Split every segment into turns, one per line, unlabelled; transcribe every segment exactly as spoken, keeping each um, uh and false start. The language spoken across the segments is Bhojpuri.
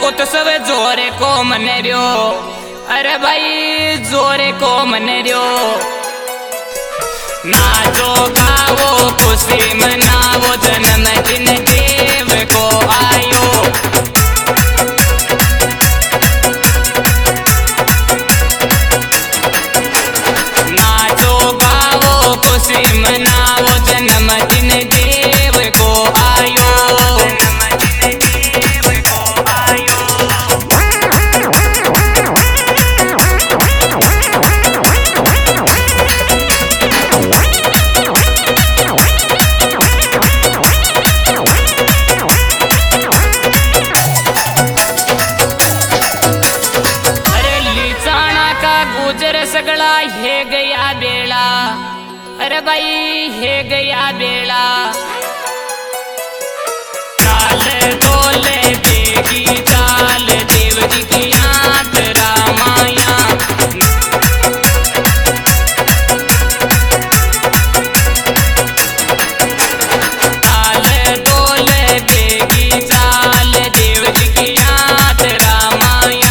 को तो सब जोरे को मन रियो, अरे भाई जोरे को मन रियो। नाचो गावो खुशी मनावो जन्मदिन देव को आयो। नाचो गावो खुशी मनावो जन्मदिन देव को आयो। गुजर सगला हे गया बेला, अरे भाई हे गया बेला। चाल डोले बेगी चाल देव जी की याद रामाया। चाल डोले बेगी चाल देव जी की याद रामाया।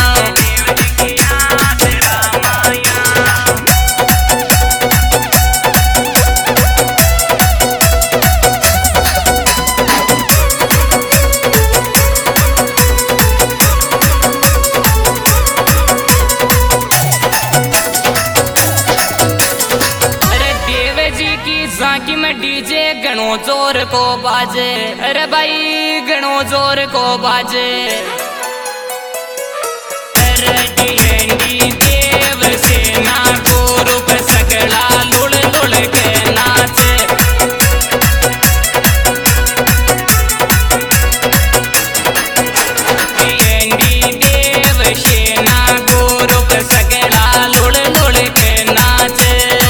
झांकी में डीजे गणो जोर को बाजे, अरे भाई गणो जोर को बाजे। अरे डीएनडी देव सेना को रूप सकला लुड़ लुड़ के नाचे। डीएनडी देव सेना को रूप सकला लुड़ लुड़ के नाचे।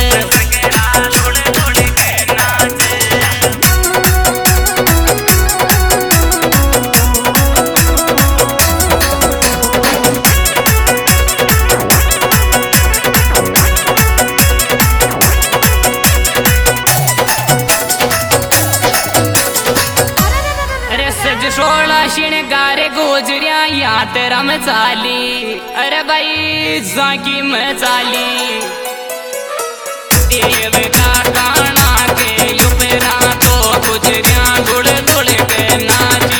सोलह श्रृंगार गुजरिया याद रम चाली, अरे भाई झांकी में चाली। देव का गाना के युपरा तो गुजरिया गुड़ गुड़ के नाची।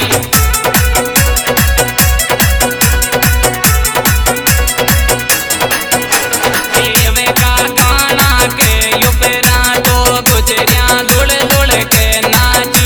देव का गाना के युपरा तो गुजरिया गुड़ गुड़ के नाची।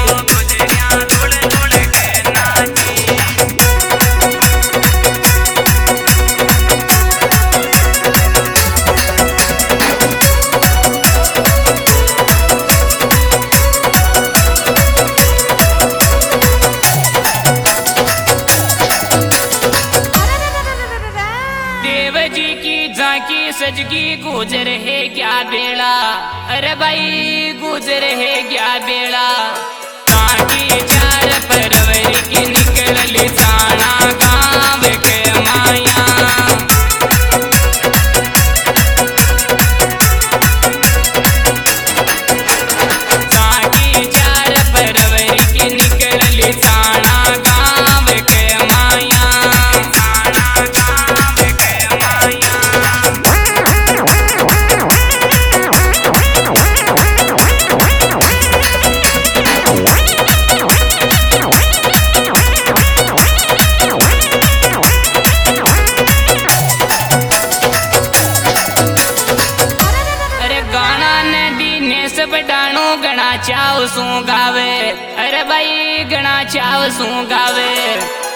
झांकी सजगी गुजर है क्या बेड़ा, अरे भाई गुजर है क्या बेड़ा। झांकी चार फरवरी की निकलली जाना गाँव के माया। झांकी चार फरवरी की निकलली जाना गाँव के माया। बटाणो गणा चाव सू गावे, अरे भाई गणा चाव सू गावे।